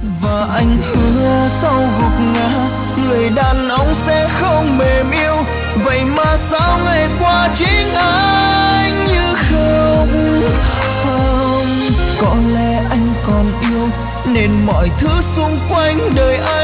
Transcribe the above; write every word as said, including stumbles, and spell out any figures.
Và anh hứa sau gục ngã người đàn ông sẽ không mềm yếu. Vậy mà sao ngày qua chính anh như không không. Có lẽ anh còn yêu nên mọi thứ xung quanh đời anh